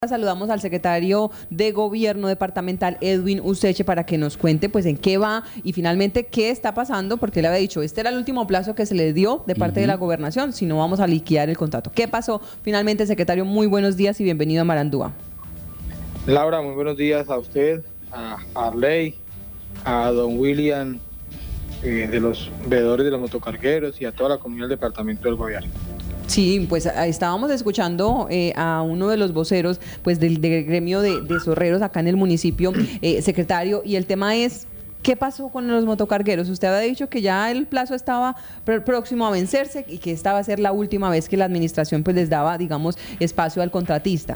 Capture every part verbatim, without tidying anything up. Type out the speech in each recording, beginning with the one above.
Saludamos al secretario de Gobierno departamental, Edwin Useche, para que nos cuente pues en qué va y finalmente qué está pasando, porque él había dicho, este era el último plazo que se le dio de parte uh-huh. de la gobernación, si no vamos a liquidar el contrato. ¿Qué pasó finalmente, secretario? Muy buenos días y bienvenido a Marandúa. Laura, muy buenos días a usted, a Arley, a don William, eh, de los veedores de los motocargueros y a toda la comunidad del departamento del Guaviare. Sí, pues estábamos escuchando eh, a uno de los voceros pues del, del gremio de, de zorreros acá en el municipio, eh, secretario, y el tema es, ¿qué pasó con los motocargueros? Usted había dicho que ya el plazo estaba pr- próximo a vencerse y que esta va a ser la última vez que la administración pues les daba, digamos, espacio al contratista.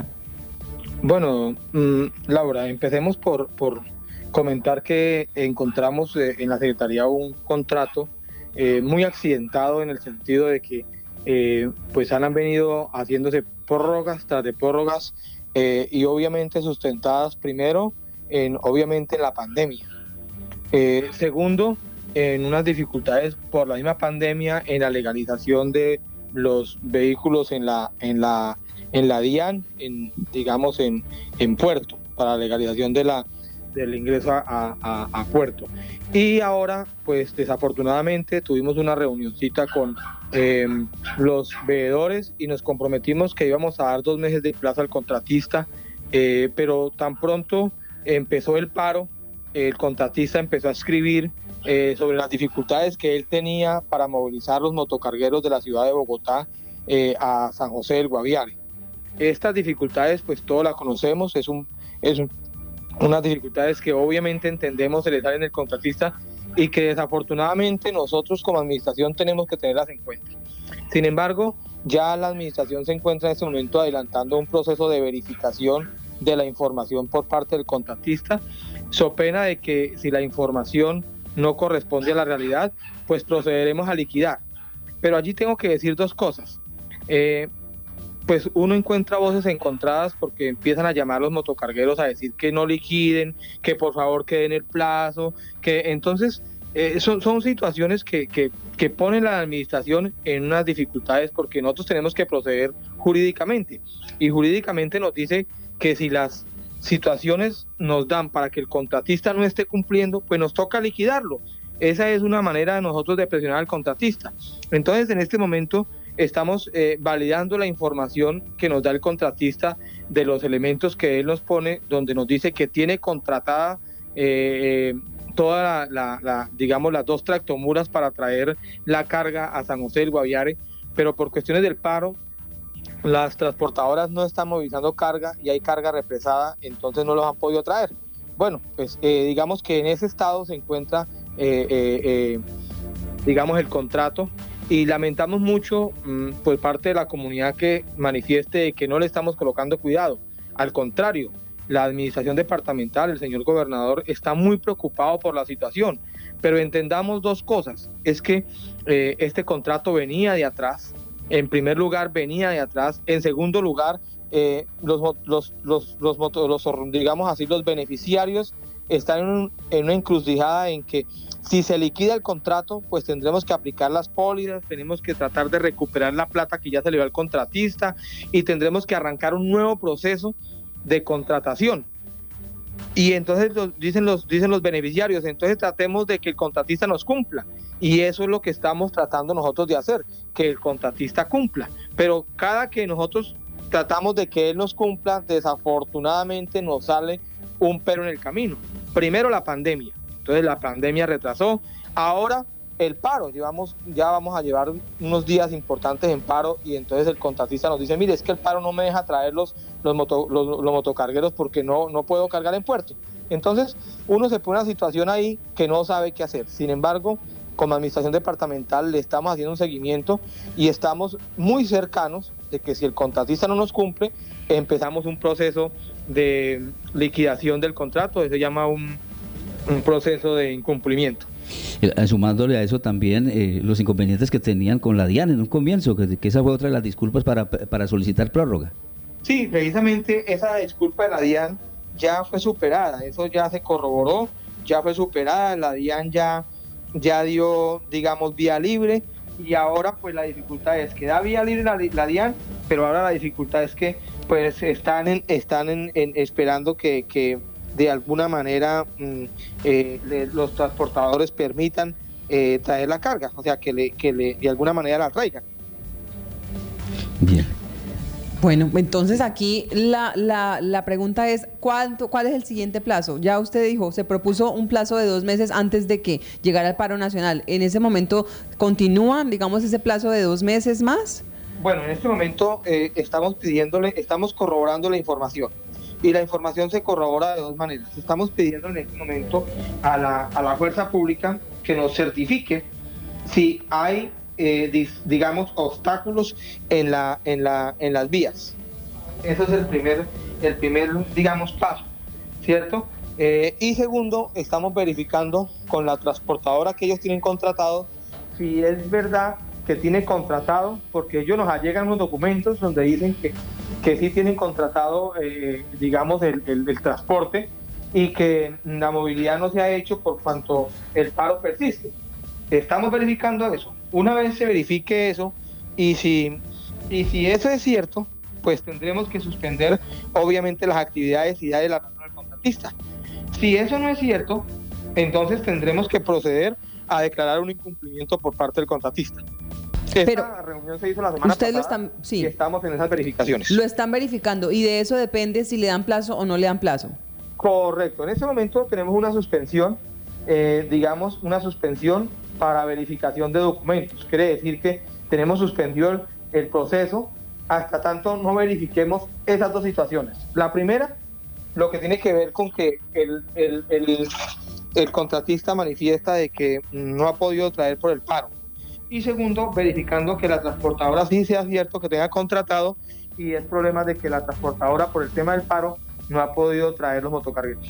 Bueno, mmm, Laura, empecemos por, por comentar que encontramos eh, en la Secretaría un contrato eh, muy accidentado en el sentido de que Eh, pues han venido haciéndose prórrogas tras de prórrogas eh, y obviamente sustentadas primero en obviamente en la pandemia, eh, segundo en unas dificultades por la misma pandemia en la legalización de los vehículos en la en la en la DIAN, en, digamos en, en puerto, para la legalización de la del ingreso a, a, a puerto. Y ahora, pues desafortunadamente tuvimos una reunioncita con eh, los veedores y nos comprometimos que íbamos a dar dos meses de plazo al contratista, eh, pero tan pronto empezó el paro, el contratista empezó a escribir eh, sobre las dificultades que él tenía para movilizar los motocargueros de la ciudad de Bogotá eh, a San José del Guaviare. Estas dificultades, pues todos las conocemos, es un, es un unas dificultades que obviamente entendemos se le salen al contratista y que desafortunadamente nosotros como administración tenemos que tenerlas en cuenta. Sin embargo, ya la administración se encuentra en este momento adelantando un proceso de verificación de la información por parte del contratista, so pena de que si la información no corresponde a la realidad, pues procederemos a liquidar. Pero allí tengo que decir dos cosas. Eh, pues uno encuentra voces encontradas porque empiezan a llamar a los motocargueros a decir que no liquiden, que por favor queden el plazo, que entonces eh, son, son situaciones que, que, que ponen a la administración en unas dificultades porque nosotros tenemos que proceder jurídicamente y jurídicamente nos dice que si las situaciones nos dan para que el contratista no esté cumpliendo, pues nos toca liquidarlo. Esa es una manera de nosotros de presionar al contratista. Entonces en este momento estamos eh, validando la información que nos da el contratista de los elementos que él nos pone, donde nos dice que tiene contratada eh, toda la, la, la, digamos, las dos tractomuras para traer la carga a San José del Guaviare, pero por cuestiones del paro, las transportadoras no están movilizando carga y hay carga represada, entonces no los han podido traer. Bueno, pues eh, digamos que en ese estado se encuentra, eh, eh, eh, digamos, el contrato. Y lamentamos mucho mmm, por parte de la comunidad que manifieste que no le estamos colocando cuidado. Al contrario, la administración departamental, el señor gobernador, está muy preocupado por la situación. Pero entendamos dos cosas. Es que eh, este contrato venía de atrás. En primer lugar, venía de atrás. En segundo lugar, eh, los, los, los, los, los, los, digamos así, los beneficiarios están en, un, en una encrucijada en que si se liquida el contrato, pues tendremos que aplicar las pólizas, tenemos que tratar de recuperar la plata que ya se le dio al contratista y tendremos que arrancar un nuevo proceso de contratación. Y entonces los, dicen, los, dicen los beneficiarios, entonces tratemos de que el contratista nos cumpla. Y eso es lo que estamos tratando nosotros de hacer, que el contratista cumpla. Pero cada que nosotros tratamos de que él nos cumpla, desafortunadamente nos sale un pero en el camino. Primero la pandemia, entonces la pandemia retrasó, ahora el paro, llevamos, ya vamos a llevar unos días importantes en paro y entonces el contratista nos dice, mire, es que el paro no me deja traer los, los, moto, los, los motocargueros porque no, no puedo cargar en puerto. Entonces uno se pone en una situación ahí que no sabe qué hacer. Sin embargo, como administración departamental le estamos haciendo un seguimiento y estamos muy cercanos de que si el contratista no nos cumple, empezamos un proceso de liquidación del contrato, eso se llama un, un proceso de incumplimiento. Eh, sumándole a eso también eh, los inconvenientes que tenían con la DIAN en un comienzo, que, que esa fue otra de las disculpas para, para solicitar prórroga. Sí, precisamente esa disculpa de la DIAN ya fue superada, eso ya se corroboró, ya fue superada, la DIAN ya, ya dio, digamos, vía libre y ahora pues la dificultad es que da vía libre la, la DIAN, pero ahora la dificultad es que pues están en, están en, en esperando que, que de alguna manera mm, eh, le, los transportadores permitan eh, traer la carga, o sea, que, le, que le, de alguna manera la traigan. Bien. Bueno, entonces aquí la, la, la pregunta es, ¿cuánto, ¿cuál es el siguiente plazo? Ya usted dijo, se propuso un plazo de dos meses antes de que llegara el paro nacional. ¿En ese momento continúan, digamos, ese plazo de dos meses más? Bueno, en este momento eh, estamos pidiéndole, estamos corroborando la información. Y la información se corrobora de dos maneras. Estamos pidiendo en este momento a la, a la fuerza pública que nos certifique si hay, eh, dis, digamos, obstáculos en, la, en, la, en las vías. Eso es el primer, el primer digamos, paso, ¿cierto? Eh, y segundo, estamos verificando con la transportadora que ellos tienen contratado si es verdad que tiene contratado, porque ellos nos llegan unos documentos donde dicen que que sí tienen contratado, eh, digamos, el, el, el transporte y que la movilidad no se ha hecho por cuanto el paro persiste. Estamos verificando eso. Una vez se verifique eso y si, y si eso es cierto, pues tendremos que suspender obviamente las actividades y darle la razón al contratista. Si eso no es cierto, entonces tendremos que proceder a declarar un incumplimiento por parte del contratista. Esta Pero reunión se hizo la semana usted pasada lo están, sí, y estamos en esas verificaciones. Lo están verificando y de eso depende si le dan plazo o no le dan plazo. Correcto. En este momento tenemos una suspensión, eh, digamos, una suspensión para verificación de documentos. Quiere decir que tenemos suspendido el, el proceso hasta tanto no verifiquemos esas dos situaciones. La primera, lo que tiene que ver con que el, el, el, el contratista manifiesta de que no ha podido traer por el paro. Y segundo, verificando que la transportadora sí sea cierto que tenga contratado y es problema de que la transportadora por el tema del paro no ha podido traer los motocargueros.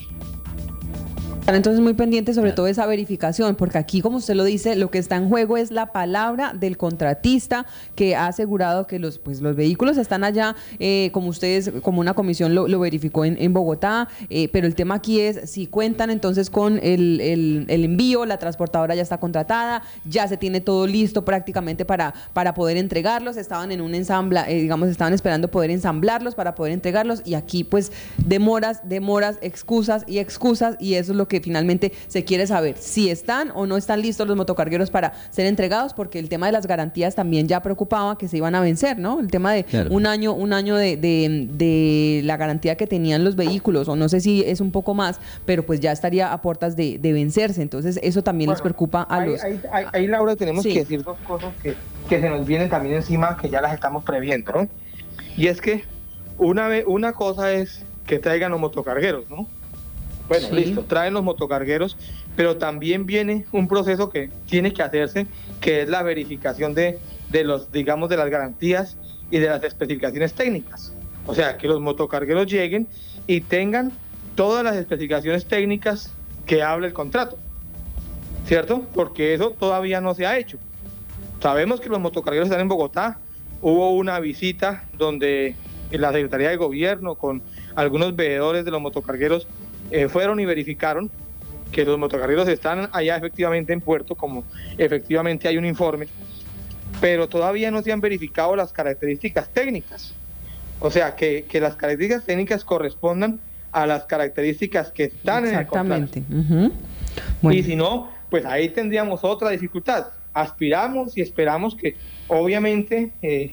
Entonces muy pendiente sobre todo esa verificación, porque aquí, como usted lo dice, lo que está en juego es la palabra del contratista que ha asegurado que los, pues, los vehículos están allá, eh, como ustedes, como una comisión lo, lo verificó en, en Bogotá, eh, pero el tema aquí es si cuentan entonces con el, el, el envío, la transportadora ya está contratada, ya se tiene todo listo prácticamente para, para poder entregarlos, estaban en un ensambla, eh, digamos, estaban esperando poder ensamblarlos para poder entregarlos y aquí pues demoras, demoras, excusas y excusas y eso es lo que finalmente se quiere saber si están o no están listos los motocargueros para ser entregados, porque el tema de las garantías también ya preocupaba que se iban a vencer, ¿no? El tema de claro. un año, un año de, de, de la garantía que tenían los vehículos, o no sé si es un poco más, pero pues ya estaría a puertas de, de vencerse. Entonces eso también bueno, les preocupa a ahí, los... Ahí, ahí, ahí Laura, tenemos sí. que decir dos cosas que, que se nos vienen también encima, que ya las estamos previendo, ¿no? Y es que una, vez, una cosa es que traigan los motocargueros, ¿no? Bueno, sí. listo, traen los motocargueros, pero también viene un proceso que tiene que hacerse, que es la verificación de, de los, digamos, de las garantías y de las especificaciones técnicas. O sea, que los motocargueros lleguen y tengan todas las especificaciones técnicas que habla el contrato, ¿cierto? Porque eso todavía no se ha hecho. Sabemos que los motocargueros están en Bogotá, hubo una visita donde la Secretaría de Gobierno con algunos veedores de los motocargueros Eh, fueron y verificaron que los motocargueros están allá efectivamente en puerto, como efectivamente hay un informe, pero todavía no se han verificado las características técnicas, o sea, que, que las características técnicas correspondan a las características que están en el contrato. Exactamente. Uh-huh. Bueno. Y si no, pues ahí tendríamos otra dificultad. Aspiramos y esperamos que obviamente eh,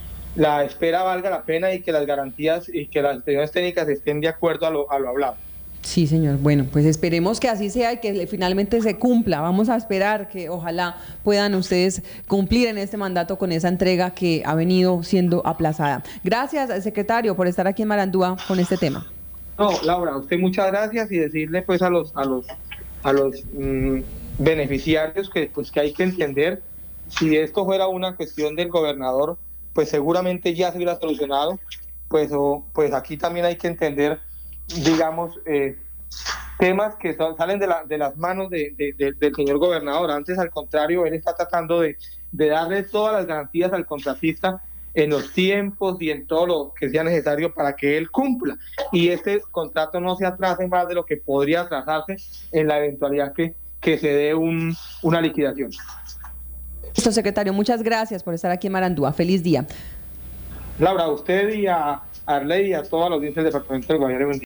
la espera valga la pena y que las garantías y que las especificaciones técnicas estén de acuerdo a lo, a lo hablado. Sí, señor. Bueno, pues esperemos que así sea y que finalmente se cumpla. Vamos a esperar que ojalá puedan ustedes cumplir en este mandato con esa entrega que ha venido siendo aplazada. Gracias, secretario, por estar aquí en Marandúa con este tema. No, Laura, a usted muchas gracias y decirle pues a los a los a los mmm, beneficiarios que pues que hay que entender, si esto fuera una cuestión del gobernador, pues seguramente ya se hubiera solucionado, pues o, pues aquí también hay que entender, digamos, eh, temas que son, salen de, la, de las manos de, de, de, del señor gobernador. Antes, al contrario, él está tratando de, de darle todas las garantías al contratista en los tiempos y en todo lo que sea necesario para que él cumpla. Y este contrato no se atrase más de lo que podría atrasarse en la eventualidad que, que se dé un, una liquidación. Listo, secretario, muchas gracias por estar aquí en Marandúa. Feliz día. Laura, a usted y a a Arley y a toda la audiencia del departamento del Guaviare.